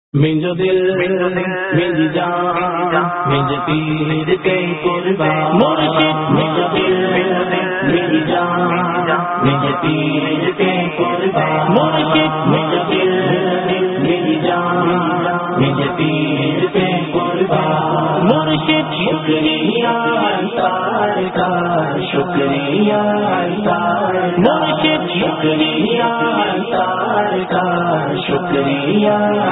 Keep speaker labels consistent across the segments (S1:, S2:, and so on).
S1: منجو دل منج جان منج پیر کے قربان مرشد منجو دل منج جان منج پیر کے قربان مرشد منجو دل منج جان منج پیر کے قربان مرشد شکریہ سرکار شکریہ سرکار مرشد شکریہ سرکار شکریہ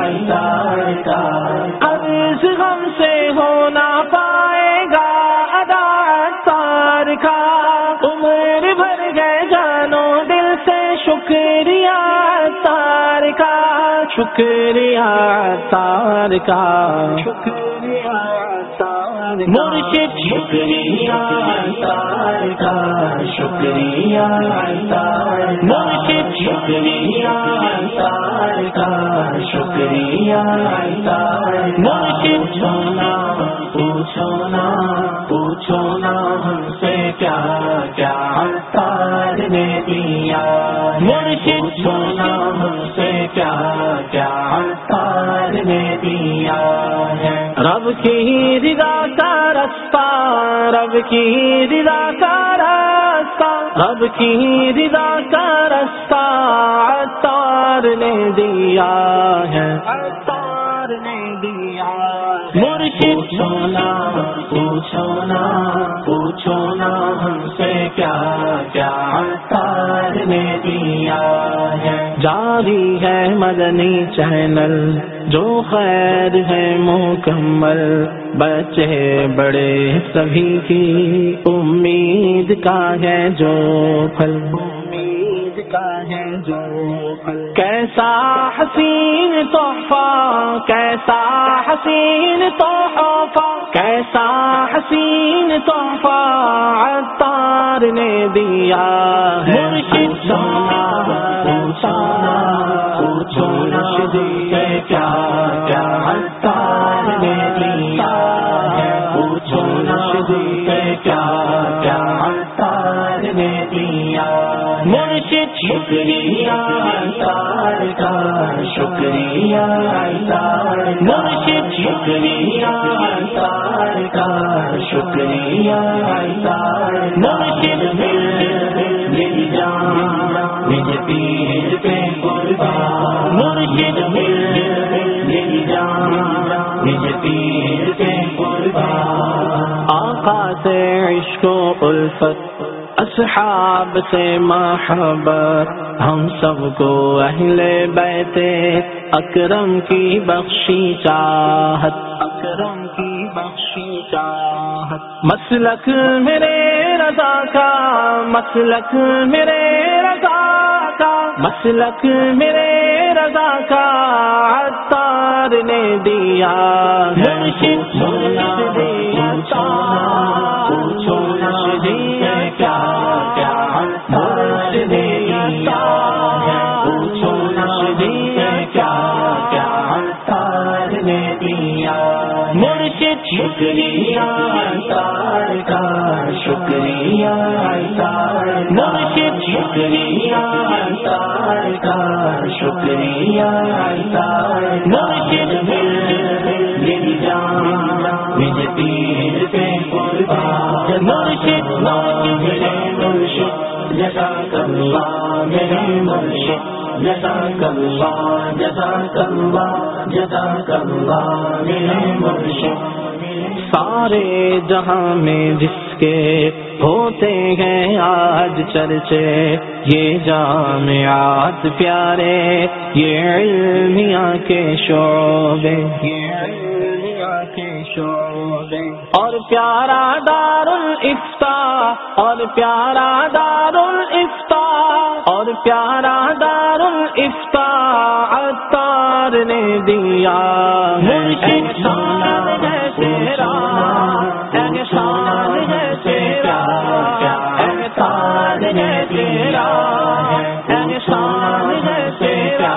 S1: عرض غم سے ہو نہ پائے گا ادا تار کا عمر بھر گئے جانو دل سے شکریہ تار کا شکریہ تار کا شکریہ تار مرشد شکریہ تار کا شکریہ تار مرشد شکریہ تار کا شکریہ مرشد پوچھو نا ہم سے کیا کیا تار نے دیا مرشد سونا ہم سے کیا کیا تار نے دیا ہے رب کی رضا کا رستہ رب کی رضا کا راستہ رب کی رضا کا رستہ تار نے دیا ہے تار نے دیا مرشد پوچھو نا ہم سے کیا کیا تار نے دیا ہے جاری ہے مدنی چینل جو خیر ہے مکمل بچے بڑے سبھی کی امید کا ہے جو پھل امید کا ہے جو پھل کیسا حسین تحفہ کیسا حسین تحفہ کیسا حسین تحفہ عطار نے دیا ہے مرشد پوچھو نا کیا کیا عطار نے دیا ہے پوچھو نا کیا کیا عطار نے دیا مرشد شکریہ تار کا شکریہ تار مرشد شکریہ تار کا شکریہ تار مرشد مل جان مجھ پیر پہ قربان مرشد مل جان مجھ پیر پہ قربان آقا سے عشق و الفت اصحاب سے محبت ہم سب کو اہل بیت اکرم کی بخشی چاہت اکرم کی بخشی چاہت مسلک میرے رضا کا مسلک میرے رضا کا مسلک میرے رضا کا عطار نے دیا مرشد پوچھو نا کیا کیا عطار نے دیا پوچھو نا کیا کیا عطار نے دیا مرشد شکریہ تار کا شکریہ تار مرشد شکریہ تار کا شکریہ تار مرشد مل جان مجھ پیر پہ قربان مرشد میرے مرشد جزاک اللہ میرے مرشد جزاک اللہ جزاک اللہ جزاک اللہ میرے مرشد سارے جہاں میں جس کے ہوتے ہیں آج چرچے یہ جامعات پیارے یہ علمیہ کے شعبے یہ علمیہ کے شعبے اور پیارا دار الافتاء اور پیارا دار الافتاء اور پیارا دار الافتاء عطار نے دیا مرشد شان ہے تیرا احسان ہے تیرا احسان ہے تیرا احسان ہے تیرا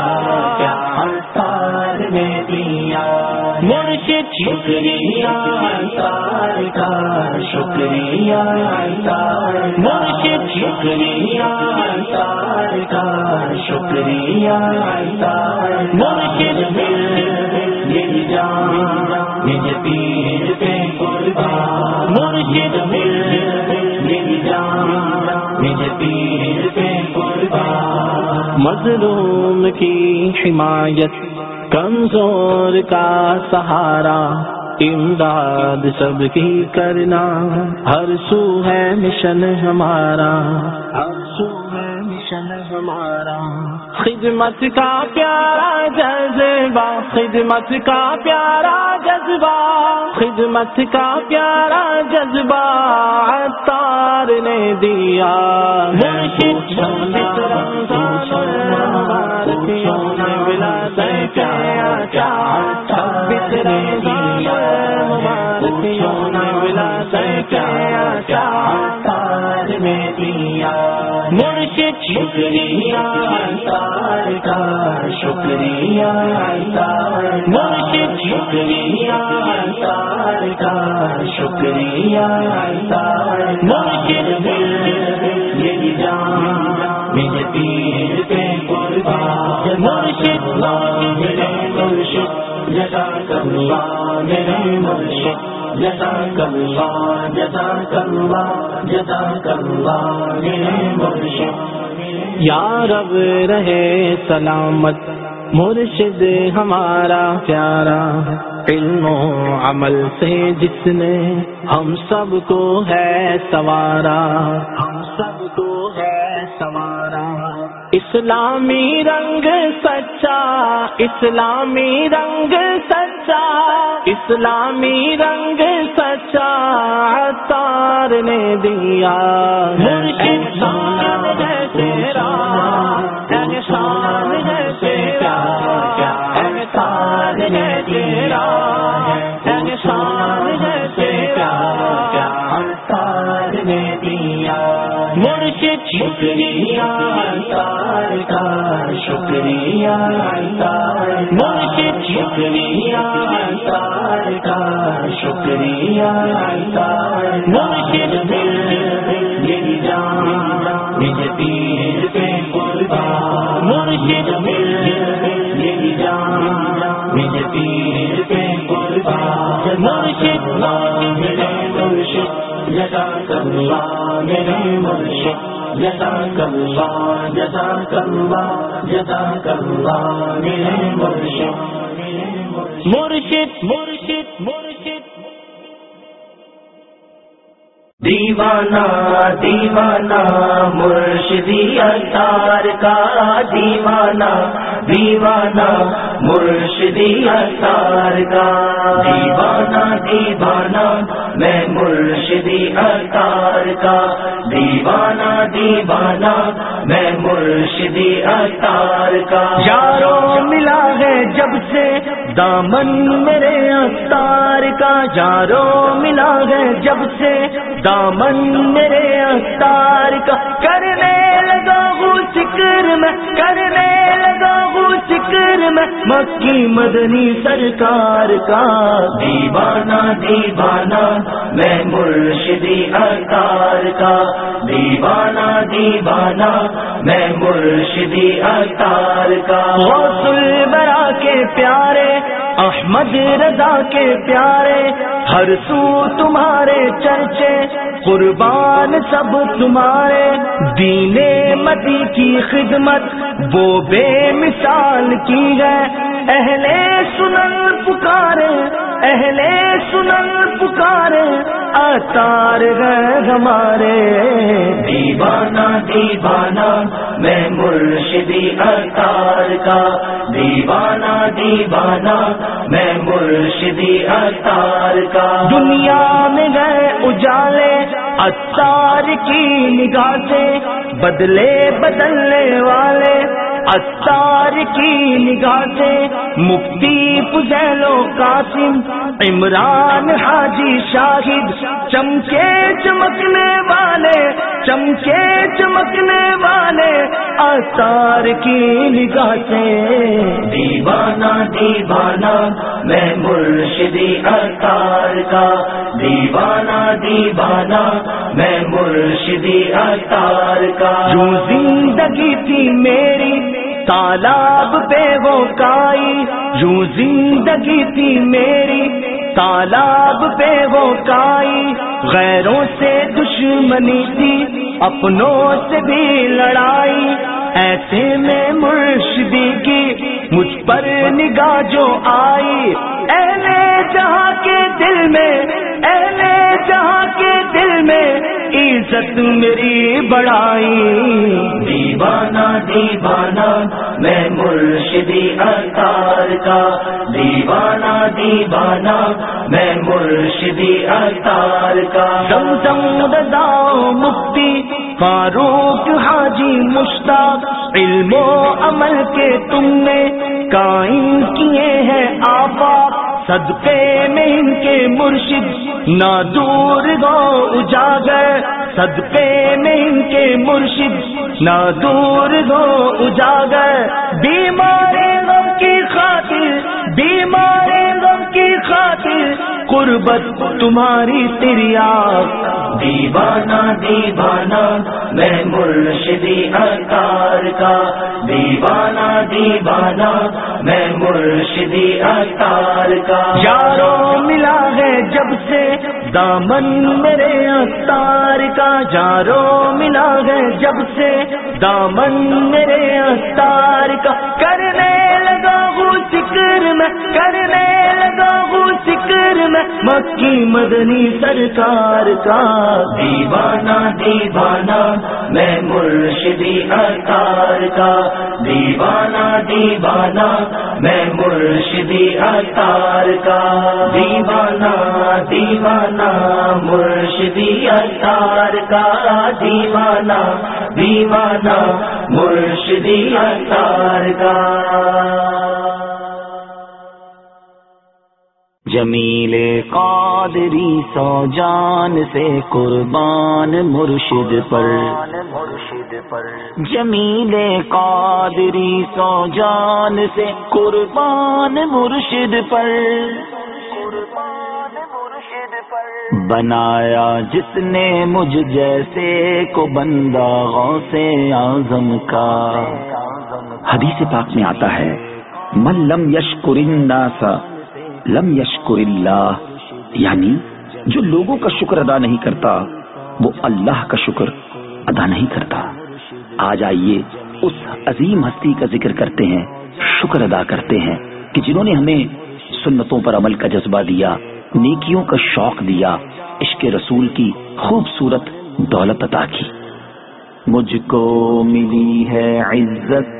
S1: عطار نے دیا مرشد شکریہ تار کا شکریہ تار مرشد شکریہ تار کا شکریہ تار مرشد مرشد میری جان مجھے پیر پہ قربان، مظلوم کی حمایت کمزور کا سہارا، امداد سب کی کرنا، ہر سو ہے مشن ہمارا، ہر سو ہے مشن ہمارا، خدمت کا پیارا جذبہ، خدمت کا پیارا جذبہ، خدمت کا پیارا جذبہ عطار نے دیا، مرشد مرشد شکریہ عطار کا، شکریہ عطار، مرشد شکریہ عطار کا، شکریہ عطار، مرشد میری جان مجھے پیر پہ قربان، مرشد میرے مرشد جزاک اللہ میرے مرشد، جزاک اللہ جزاک اللہ جزاک اللہ میرے مرشد، یا رب رہے سلامت مرشد ہمارا پیارا، علم و عمل سے جس نے ہم سب کو ہے سوارا، ہم سب کو ہے سوارا، اسلامی رنگ سچا، اسلامی رنگ سچا، اسلامی رنگ سچا عطار نے دیا، مرشد شان ہے تیرا، شان ہے تیرا، عطار ہے تیرا، شان ہے تیرا، عطار نے دیا، مرشد شکریہ عطار کا، شکریہ عطار، مرشد شکریہ عطار کا، شکریہ عطار، مرشد میری جان مجھے پیر پہ قربان، مرشد میری جان مجھے پیر پہ قربان، مرشد میرے مرشد جزاک اللہ میرے مرشد، جزاک اللہ جزاک اللہ جزاک اللہ میرے مرشد، مرشد مرشد مرشد دیوانہ دیوانہ مرشدی عطار کا، دیوانہ دیوانہ مرشدی عطار کا، دیوانہ دیوانہ میں مرشدی عطار کا، دیوانہ دیوانہ میں مرشدی عطار کا، یاروں ملا ہے جب سے دامن میرے عطار کا، یاروں ملا ہے جب سے دامن میرے عطار کا، کرنے لگا ہوں ذکر میں، کرنے لگا ہوں ذکر میں مکی مدنی سرکار کا، دیوانہ دیوانہ میں مرشدی عطار کا، دیوانہ دیوانہ میں مرشدی عطار کا، غوث البرا کے پیارے احمد رضا کے پیارے، ہر سو تمہارے چرچے قربان سب تمہارے، دین مدی کی خدمت وہ بے مثال کی ہے، اہل سنن پکارے، اہل سنن پکارے، عطار ہے ہمارے، دیوانہ دیوانہ میں مرشدی عطار کا، دیوانہ دیوانہ میں مرشدی عطار کا، دنیا میں گئے اجالے عطار کی نگاہ سے، بدلے بدلنے والے عطار کی نگاہ سے، مفتی فضیل و قاسم عمران حاجی شاہد، چمکے چمکنے والے، چمکے چمکنے والے عطار کی نگاہ سے، دیوانہ دیوانہ میں مرشدی عطار کا، دیوانہ دیوانہ میں مرشدی عطار کا، جو زندگی تھی میری تالاب پہ وہ کائی، یوں زندگی تھی میری تالاب پہ وہ کائی، غیروں سے دشمنی تھی اپنوں سے بھی لڑائی، ایسے میں مرشدی کی مجھ پر نگاہ جو آئی، اہل جہاں کے دل میں، اہل جہاں کے دل میں عزت میری بڑھائی، دیوانہ دیوانہ میں مرشدی عطار کا، دیوانہ دیوانہ میں مرشدی عطار کا، زمزم رضا مفتی فاروق حاجی مشتاق، علم و عمل کے تم نے قائم کیے ہیں آفاق، صدقے میں ان کے مرشد نہ دور گو اجاگر، صدقے میں ان کے مرشد نہ دور گو اجاگر، بیمار غم کی خاطر، بیمار غم کی خاطر قربت تمہاری تریاق، دیوانہ دیوانہ میں مرشدی عطار کا، دیوانہ دیوانہ میں مرشدی عطار کا، یارو ملا ہے جب سے دامن میرے عطار کا، یارو ملا ہے جب سے دامن میرے عطار کا، کرنے لگا ہوں ذکر میں، کرنے لگا ہوں ذکر میں مکی مدنی سرکار کا، دیوانہ دیوانہ میں مرشدی عطار کا، دیوانہ دیوانہ میں مرشدی عطار کا، دیوانہ دیوانہ مرشدی عطار کا، دیوانہ دیوانہ مرشدی عطار کا، جمیل قادری سو جان سے قربان مرشد پر، جمیل قادری سو جان سے قربان مرشد پر، بنایا جس نے مجھ جیسے کو بندہ غوث اعظم کا، حدیث پاک میں آتا ہے من لم یشکر الناس لم یشکر اللہ، یعنی جو لوگوں کا شکر ادا نہیں کرتا وہ اللہ کا شکر ادا نہیں کرتا۔ آج آئیے اس عظیم ہستی کا ذکر کرتے ہیں، شکر ادا کرتے ہیں کہ جنہوں نے ہمیں سنتوں پر عمل کا جذبہ دیا، نیکیوں کا شوق دیا، عشق رسول کی خوبصورت دولت عطا کی۔ مجھ کو ملی ہے عزت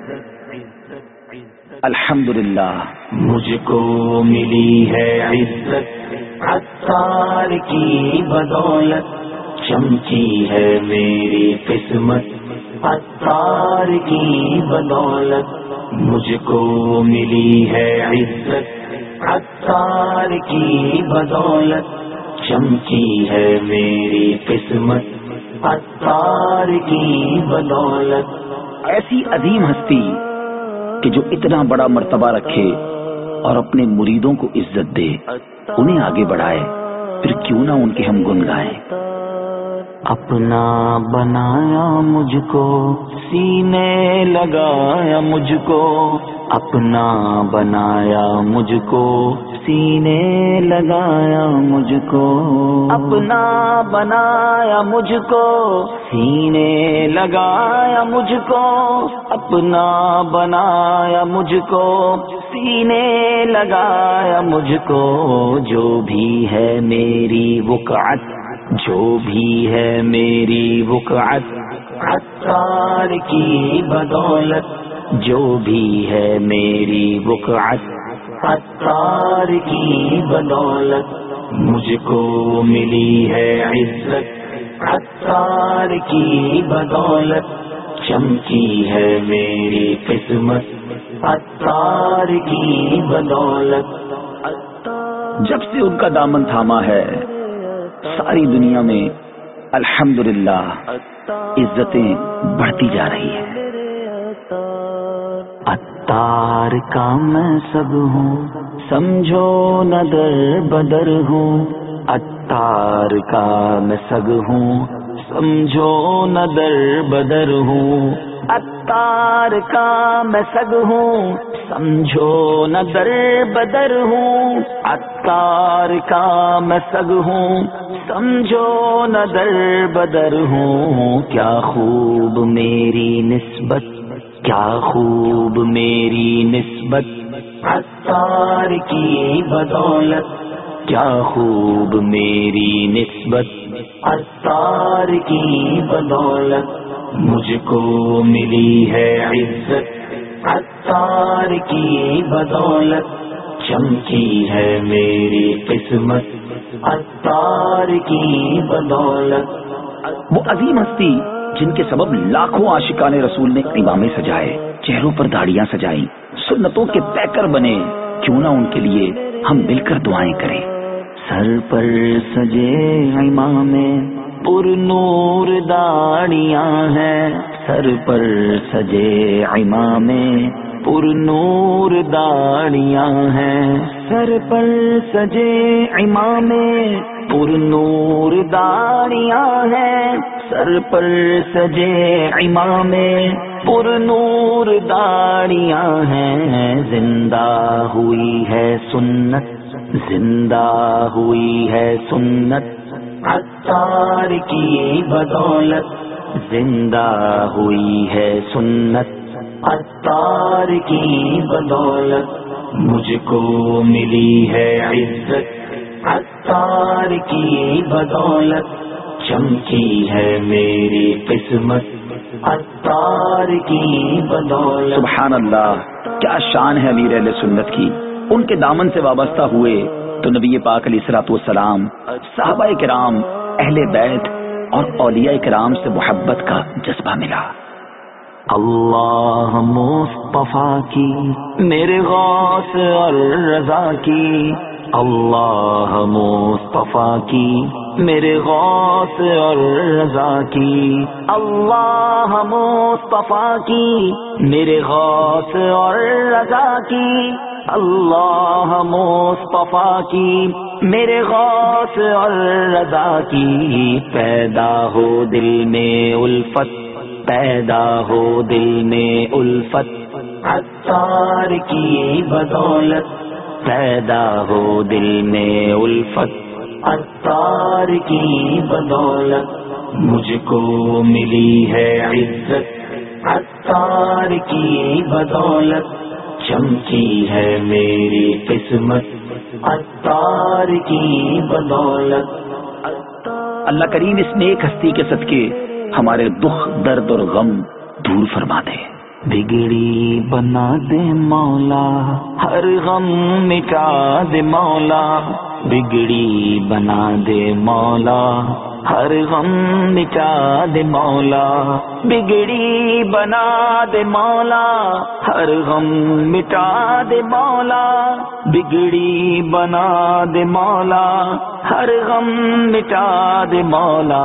S1: الحمدللہ، مجھ کو ملی ہے عزت عطار کی بدولت، چمکی ہے میری قسمت عطار کی بدولت، مجھ کو ملی ہے عزت عطار کی بدولت، چمکی ہے میری قسمت عطار کی بدولت۔ ایسی عظیم ہستی کہ جو اتنا بڑا مرتبہ رکھے اور اپنے مریدوں کو عزت دے، انہیں آگے بڑھائے، پھر کیوں نہ ان کے ہم گن گائیں۔ اپنا بنایا مجھ کو، سینے لگایا مجھ کو، اپنا بنایا مجھ کو، سینے لگایا مجھ کو، اپنا بنایا مجھ کو، سینے لگایا مجھ کو، اپنا بنایا مجھ کو، سینے لگایا مجھ کو، جو بھی ہے میری وقعت، جو بھی ہے میری وقعت عطار کی بدولت، جو بھی ہے میری وقعت عطار کی بدولت، مجھ کو ملی ہے عزت عطار کی بدولت، چمکی ہے میری قسمت عطار کی بدولت۔ جب سے ان کا دامن تھاما ہے، ساری دنیا میں الحمدللہ عزتیں بڑھتی جا رہی ہیں۔ عطار کا میں سب ہوں، سمجھو نہ در بدر ہوں، عطار کا میں سگ ہوں، سمجھو نہ در بدر ہوں، عطار کا میں سگ ہوں، سمجھو نہ در بدر ہوں، عطار کا میں سگ ہوں، سمجھو نہ در بدر ہوں، کیا خوب میری نسبت، کیا خوب میری نسبت، عطار کی بدولت، کیا خوب میری نسبت، عطار کی بدولت، مجھ کو ملی ہے عزت، عطار کی بدولت، چمکی ہے میری قسمت، عطار کی بدولت۔ وہ عظیم ہستی جن کے سبب لاکھوں عاشقان رسول نے امامے سجائے، چہروں پر داڑیاں سجائیں، سنتوں کے پیکر بنے، کیوں نہ ان کے لیے ہم مل کر دعائیں کریں۔ سر پر سجے امامے پر نور داڑیاں ہیں، سر پر سجے امامے پر نور داڑیاں ہیں، سر پر سجے امامے پر نور داڑیاں ہیں، سر پر سجے امامے پر نور داڑیاں ہیں، زندہ ہوئی ہے سنت، زندہ ہوئی ہے سنت، عطار کی بدولت، زندہ ہوئی ہے سنت، عطار کی بدولت، مجھ کو ملی ہے عزت، عطار کی بدولت، چمکی ہے میری قسمت، عطار کی بدولت۔ سبحان اللہ، کیا شان ہے امیر اہل سنت کی۔ ان کے دامن سے وابستہ ہوئے تو نبی پاک علیہ الصلوۃ والسلام، صحابہ کرام، اہل بیت اور اولیاء کرام سے محبت کا جذبہ ملا۔ اللہ مصطفیٰ کی میرے غوث اور رضا کی، اللہ مصطفیٰ کی میرے غوث اور رضا کی، اللہ مصطفیٰ کی میرے غوث اور رضا کی، اللہ مصطفیٰ کی میرے غوث اور رضا کی، پیدا ہو دل میں الفت، پیدا ہو دل میں الفت، عطار کی بدولت، پیدا ہو دل میں الفت، عطار کی بدولت، مجھ کو ملی ہے عزت، عطار کی بدولت، چمکی ہے میری قسمت، عطار کی بدولت۔ اللہ کریم اس نیک ہستی کے صدقے ہمارے دکھ، درد اور غم دور فرما دے۔ بگڑی بنا دے مولا، ہر غم مٹا دے مولا، بگڑی بنا دے مولا، ہر غم مٹا دے مولا، بگڑی بنا دے مولا، ہر غم مٹا دے مولا، بگڑی بنا دے مولا، ہر غم مٹا دے مولا،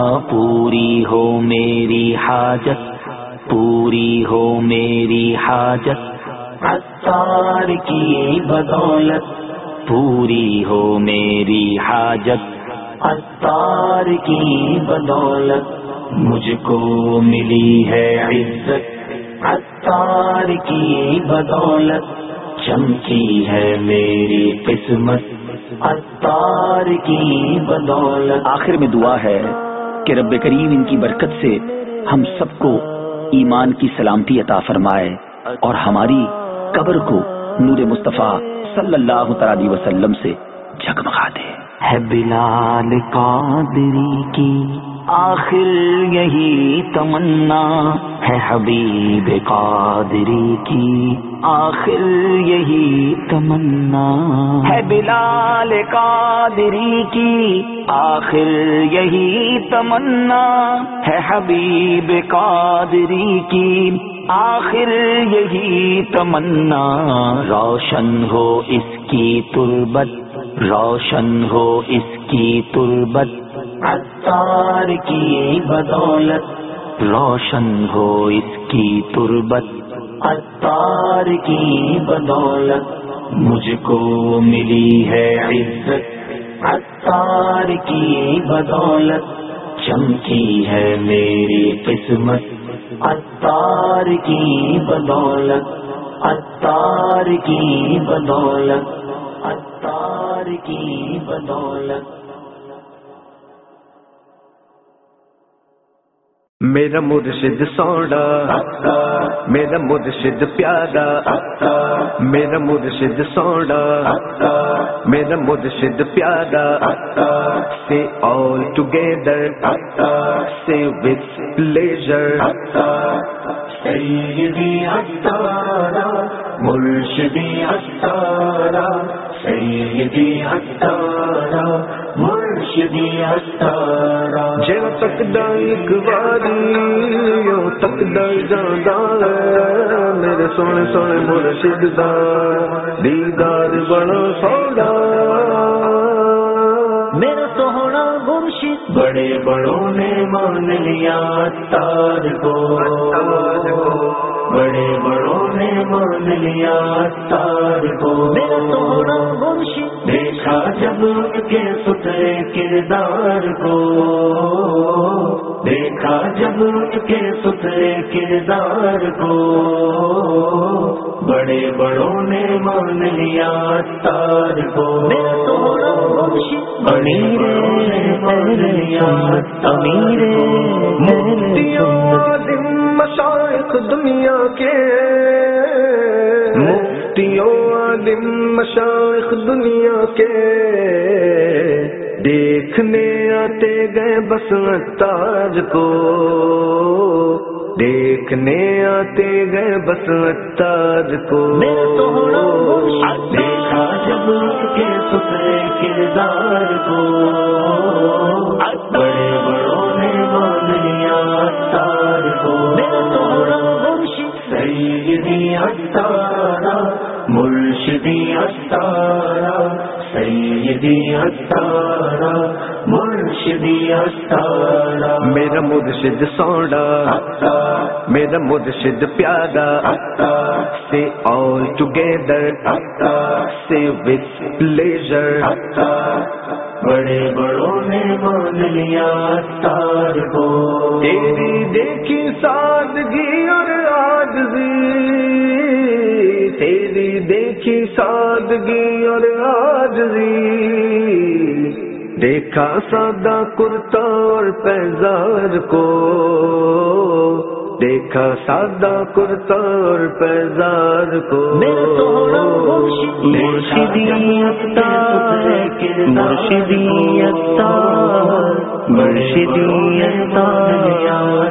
S1: پوری ہو میری حاجت، پوری ہو میری حاجت، عطار کی بدولت، پوری ہو میری حاجت، عطار کی بدولت، مجھ کو ملی ہے عزت، عطار کی بدولت، چمکی ہے میری قسمت، عطار کی بدولت۔ آخر میں دعا ہے کہ رب کریم ان کی برکت سے ہم سب کو ایمان کی سلامتی عطا فرمائے اور ہماری قبر کو نور مصطفیٰ صلی اللہ تعالی علیہ وسلم سے جگمگا دے۔ ہے بلال قادری کی آخر یہی تمنا، ہے حبیب قادری کی آخر یہی تمنا، ہے بلال قادری کی آخر یہی تمنا، ہے حبیب قادری کی آخر یہی تمنا، روشن ہو اس کی تربت، روشن ہو اس کی تربت، عطار کی بدولت، روشن ہو اس کی تربت، عطار کی بدولت، مجھ کو ملی ہے عزت، عطار کی بدولت، چمکی ہے میری قسمت، عطار کی بدولت، عطار کی بدولت، عطار کی بدولت۔
S2: میرا مرشد سونا، میرا مرشد پیارا، میرا مرشد سونا، میرا مرشد پیارا، say all together, say with pleasure،
S1: سیدی عطارا مرشدی عطارا، سیدی عطارا مرشدی عطارا۔
S2: جو تک ایک واری یوں تک جانا میرے سونے سونے مرشد دا دیدار بڑا سونا،
S1: میرا سونا مرشد بڑے بڑوں نے مان لیا عطار کو، بڑے بڑوں نے مان لیا عطار کو۔ میرا سونا مرشد دیکھا جب ان کے ستھرے کردار کو، دیکھا جب ان کے ستھرے کردار کو، بڑے بڑوں نے مان لیا عطار کو۔ میرا سونا مرشد امیر امیر
S2: مفتیوں عالم مشائخ دنیا کے، مفتیوں عالم مشائخ دنیا کے، دیکھنے آتے گئے بس عطار کو، دیکھنے آتے گئے بس عطار کو۔
S1: دیکھا جب اس کے ستھرے کردار کو، بڑے بڑوں نے مان لیا عطار کو۔ سیدی عطارا مرشدی عطارا، سیدی عطارا مرشدی عطارا۔
S2: میرا مرشد سونا، میرا مرشد پیارا، say all together، say with pleasure،
S1: بڑے بڑوں نے مان لیا عطار کو۔
S2: تیری دیکھی سادگی اور عاجزی، تیری دیکھی سادگی اور عاجزی، دیکھا سادہ کرتا اور پیزار کو، دیکھا سادہ کرتا اور پیزار کو۔
S1: مرشدی عطار مرشدی عطار مرشدی عطار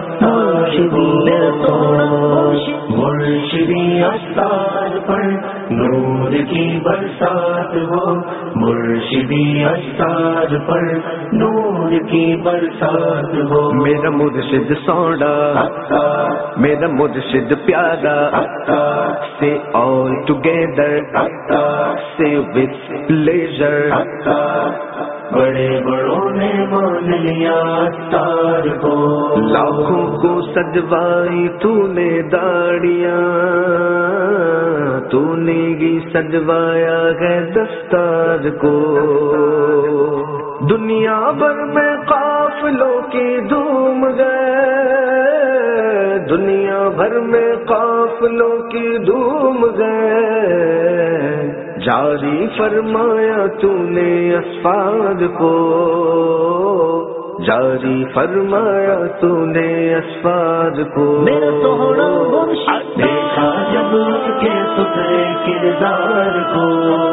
S1: مرشدی عطار پر نور کی برسات ہو، مرشدی عطار پر نور کی برسات ہو۔
S2: میرا مرشد سونا، میرا مرشد پیارا، say all together، say with pleasure،
S1: بڑے بڑوں نے مان لیا عطار کو۔
S2: لاکھوں کو سجوائی تو نے داڑیاں، تو نے گی سجوایا ہے دستار کو، دنیا بھر میں قافلوں کی دھوم گئے، دنیا بھر میں قافلوں کی دھوم گئے، جاری فرمایا تو نے اسفار کو، جاری فرمایا تو نے اسفار کو۔
S1: میرا سونا مرشد دیکھا جب اس کے ستھرے کردار کو،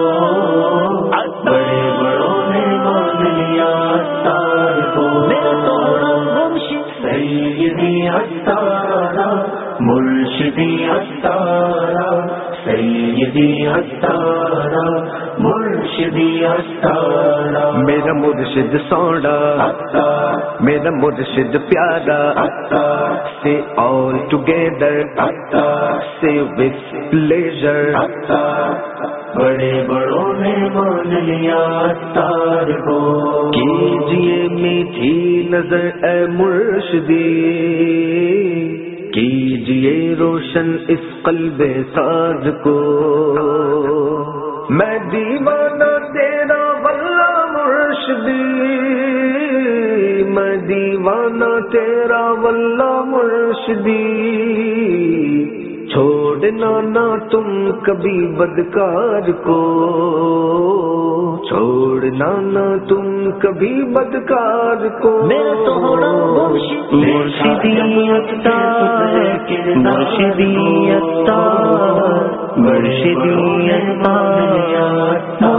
S1: بڑے بڑوں نے مان لیا عطار کو۔ میرا سونا مرشد سیدی عطارا مرشدی عطارا، سیدی عطارا مرشدی عطارا۔
S2: میرا مرشد سونا، میرا مرشد پیارا، say all together، say with pleasure،
S1: بڑے بڑوں نے مان لیا عطار کو۔
S2: کیجئے میٹھی نظر اے مرشدی، کیجئے روشن اس قلب ساز کو، میں دیوانہ تیرا واللہ مرشدی، میں دیوانہ تیرا واللہ مرشدی، چھوڑنا نہ تم کبھی بدکار کو، چھوڑنا نہ تم کبھی بدکار کو،
S1: میرا توڑا مرشدی اتار، مرشدی اتار، مرشدی اتار،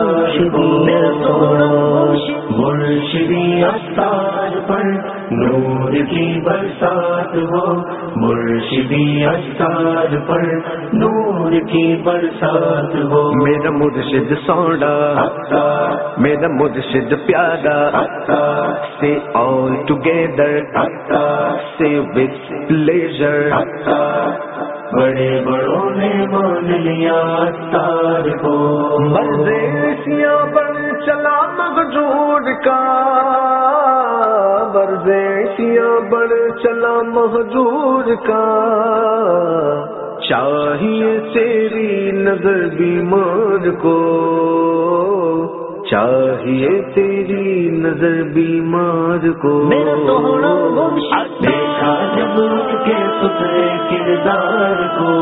S1: مرشدی اتار پر نور کی برسات ہو، مرشدی اتار پر نور کی برسات ہو،
S2: میرا مرشد سوڑا، میرا مرشد پیارا، say all together, say with pleasure،
S1: بڑے بڑوں نے مان لیا اتار کو،
S2: برزیسیاں پر چلا مہجور کا، برزیسیاں پر چلا مہجور کا، چاہیے تیری نظر بیمار کو، چاہیے تیری نظر بیمار کو،
S1: میرا توڑا دیکھا جب کے سترے کردار کو،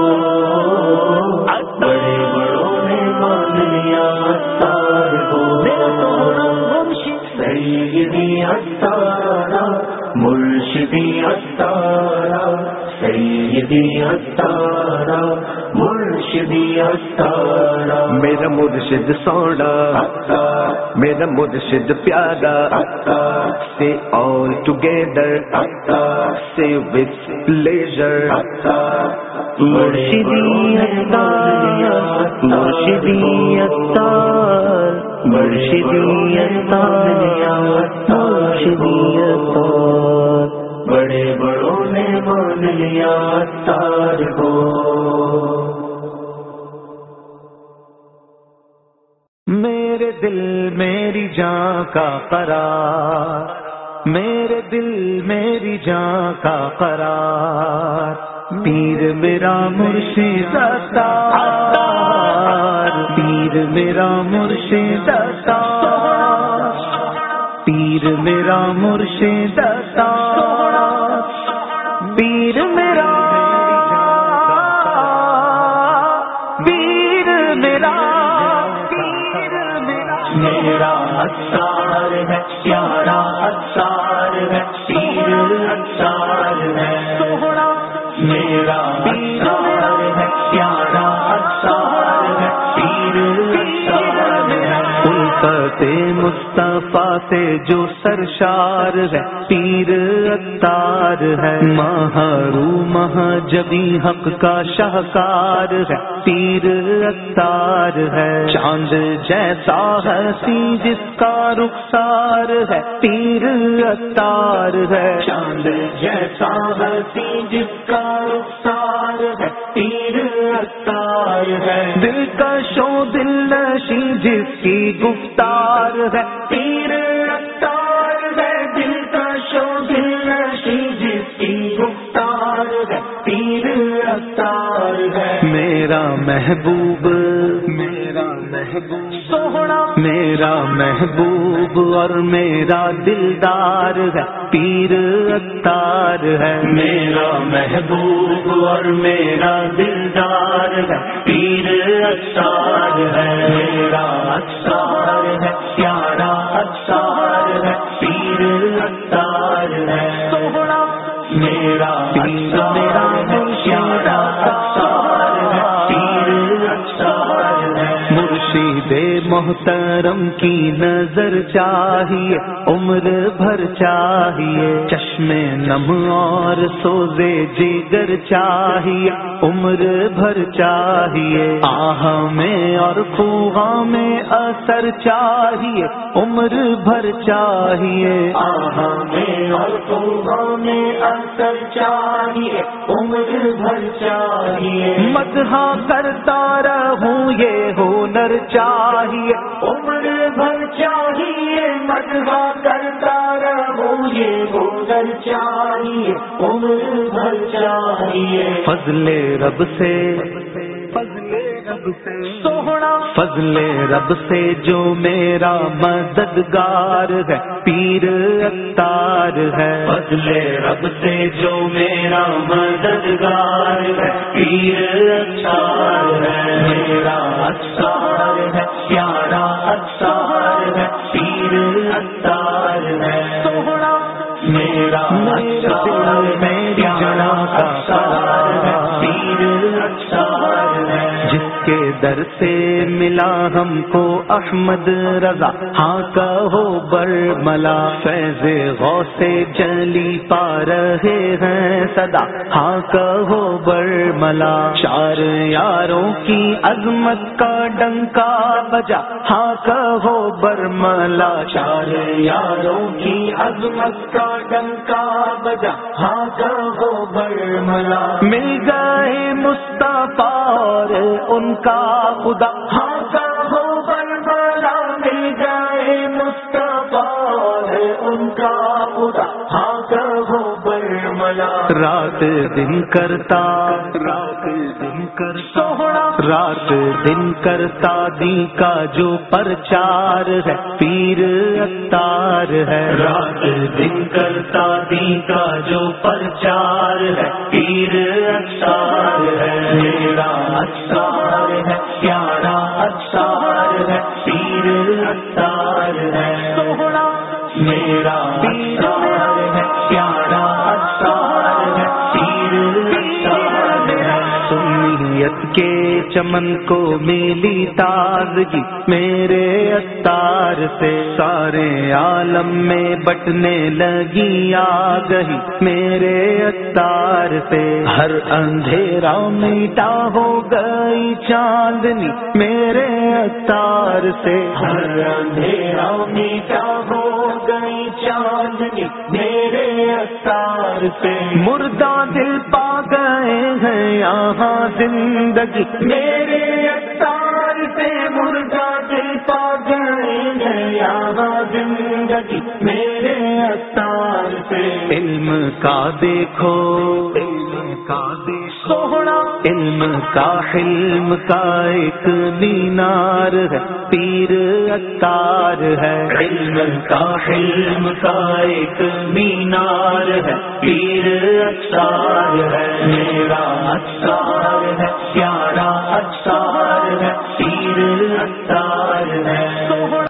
S1: بڑے بڑوں نے مان لیا اتار کو، میرا توڑا سیدی اتارا، مرشدی اتارا، سیدی اتارا، مرشدی اتارا،
S2: میرا مرشد سوڑا، میرا مرشد پیارا، say all together، say with pleasure،
S1: مرشدی اتار، مرشدی اتار، مرشدی اتار، مرشدی اتار، بڑے بڑوں نے مان لیا اتار کو،
S2: میرے دل میری جان کا قرار، میرے دل میری جان کا قرار، پیر میرا مرشد اتار، پیر میرا مرشد اتار، پیر میرا مرشد اتار، پیر میرا، پیر میرا،
S1: میرا اتار ہے پیارا اتار ہے، پیر اتار ہے، میرا اتار ہے پیارا اتار ہے، پیر اتار ہے،
S2: الفت مصطفیٰ سے جو سرشار ہے پیر اتار ہے، محروم جبی حق کا شاہکار ہے پیر اتار ہے، چاند جیسا ہنسی جس کا رخسار ہے پیر اتار ہے،
S1: چاند جیسا ہنسی جس کا رخسار ہے پیر اتار ہے،
S2: دل کا شو دل نشی جس کی گفتار ہے
S1: پیر اتار ہے، دل کا شو دل نشی جس کی گفتار ہے پیر اتار ہے،
S2: میرا محبوب، میرا محبوب سوہنا، میرا محبوب اور میرا دلدار ہے پیر اتار ہے،
S1: میرا محبوب اور میرا دلدار ہے پیر اتار ہے، میرا اتار ہے پیارا اتار ہے، پیر اتار ہے، میرا اتار ہے پیارا اتار ہے، پیر اتار ہے،
S2: مرشد محترم کی نظر چاہیے عمر بھر چاہیے، چشم نم اور سوزے جگر چاہیے عمر بھر چاہیے، آہ میں اور خوغاں میں اثر چاہیے عمر بھر چاہیے،
S1: آہ میں اور خوغاں میں اثر چاہیے عمر بھر چاہیے،
S2: مدح کرتا رہوں یہ ہنر چاہیے
S1: عمر بھر چاہیے، مدح کرتا رہوں یہ ہنر چاہیے عمر بھر چاہیے،
S2: فضل رب سے، فضل سوہنا فضل رب سے جو میرا مددگار ہے پیر عطار ہے، فضل رب سے جو میرا مددگار ہے پیر عطار ہے، میرا عطار ہے پیارا عطار ہے پیر عطار ہے، سوہنا میرا عطار ہے پیارا عطار ہے پیر عطار ہے، جس کے در سے ملا ہم کو احمد رضا، ہاں کہو برملا، فیض غوث جلی پا رہے ہیں صدا، ہاں کہو برملا، چار یاروں کی عظمت کا ڈنکا بجا، ہاں کہو برملا، چار یاروں کی عظمت کا ڈنکا بجا، ہاں کہو برملا، مل گئے مصطفیٰ اور ان کا خدا، ہاں کہو برملا، مل گئے مصطفیٰ اور ان کا خدا، ہاں کہو برملا، رات دن کرتا سوہنا، رات دن کرتا دی کا جو پرچار ہے پیر عطار ہے، رات دن کرتا دی کا جو پرچار ہے پیر عطار ہے، میرا عطار ہے پیارا عطار ہے پیر عطار ہے، سوہنا میرا عطار ہے پیارا عطار ہے پیر عطار ہے، سنیت کے چمن کو میلی تازگی میرے عطار سے، سارے عالم میں بٹنے لگی آگہی میرے عطار سے، ہر اندھیرا میٹا ہو گئی چاندنی میرے عطار سے، ہر اندھیرا میٹا ہو گئی چاندنی میرے عطار سے، مردہ دل پا گئے ہیں یہاں زندگی میرے عطار سے، مردہ دل پا گئے ہیں یہاں زندگی میرے عطار سے، علم کا دیکھو سوہنا، علم کا حلم کا ایک مینار ہے پیر عطار ہے، علم کا حلم کا ایک مینار ہے پیر عطار ہے، میرا عطار ہے پیارا عطار ہے پیر عطار ہے،